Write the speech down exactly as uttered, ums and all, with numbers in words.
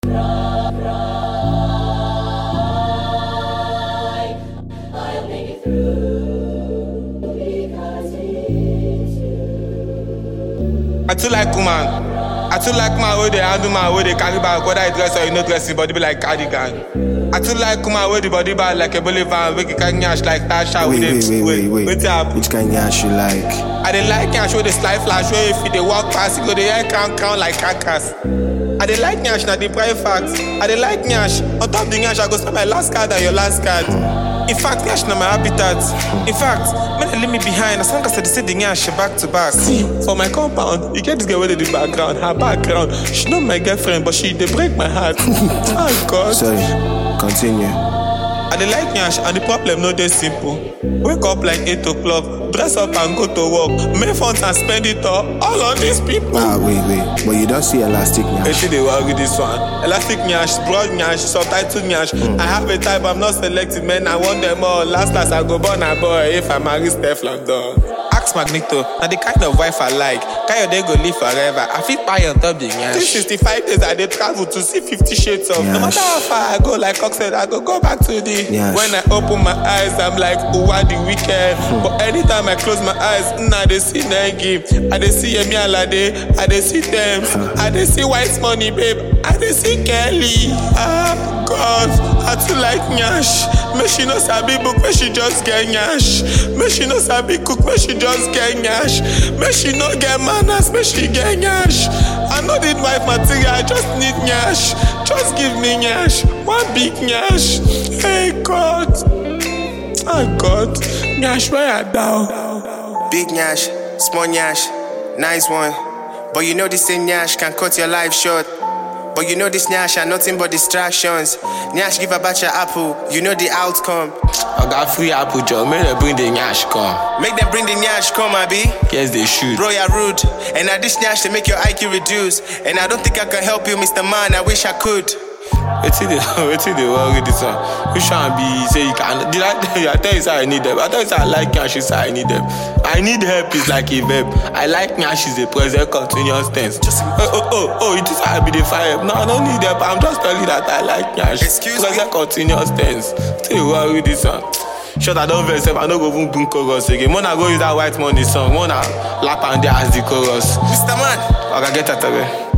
I'll make it through because it's you. I too like woman. I too like my way they handle my way they carry back, whether it dress or you no dress, the body be like cardigan. I too like my way the body bad like a bully van, we can nyash like Tasha. Wait, wait, wait, wait, wait. Wait, wait. Which kind of nyash you like? I dey like nyash with the slide flash, where if you dey walk past, you go the air crown crown like cacas. I dey like nyash, na the prime fact. I dey like nyash, on top the nyash, I go spend my last card and your last card. In fact, nyash na my habitat. In fact, when they leave me behind, as long as I see the nyash back to back. See, for my compound, you get this girl with the background, her background. She not my girlfriend, but she dey break my heart. Oh God. Sorry, continue. I dey like nyash, and the problem no dey simple. Wake up like eight o'clock, dress up and go to work, make funds and spend it all, all on these people. Ah, wait, wait, but you don't see elastic nyash. Actually, they worry this one. Elastic nyash, broad nyash, subtitled nyash. Mm. I have a type, I'm not selected, man. I want them all. Last last, I go born a boy if I marry Steph London. Ask Magneto, now the kind of wife I like. Kayode go live forever. I fit buy on top the nyash. three sixty-five days I dey travel to see fifty shades of. Nyash. No matter how far I go, like Cox said, I go go back to the. Nyash. When I open my eyes, I'm like, Uwa the weekend. Mm. But anytime I close my eyes, nah, they see Nengi. I dey see Yemi Alade. I dey see them. I dey see White Money, babe. I dey see Kelly. Ah, God. I too like nyash. Make she no sabi book, make she just get nyash. Make she no sabi cook, make she just get nyash. Make she no get manners, make she get nyash. I no need wife material, I just need nyash. Just give me nyash, one big nyash. Hey God, oh God, nyash where I down. Big nyash, small nyash, nice one. But you know this same nyash can cut your life short. But you know this nyash are nothing but distractions. Nyash give about your apple, you know the outcome. I got free apple job, make them bring the nyash come. Make them bring the nyash come, Abi. Yes, they should. Bro, you're rude. And now this nyash to make your I Q reduce. And I don't think I can help you, Mister Man, I wish I could. Wait till they, wait till they worry this one. Which one be say you can? Did I tell you? I tell you say I need them. I tell you say I like nyash, you say I need them. I need help is like a verb. I like nyash is a present continuous tense. Just oh oh oh, oh it is I be the fire. No, I don't need help. I'm just telling you that I like nyash. Excuse me. Present continuous tense. Still worry this one. Shut I don't vex. I don't go boom boom chorus again. When I go use that White Money song, when I lap and there as the chorus. Mister Man, I can get that away.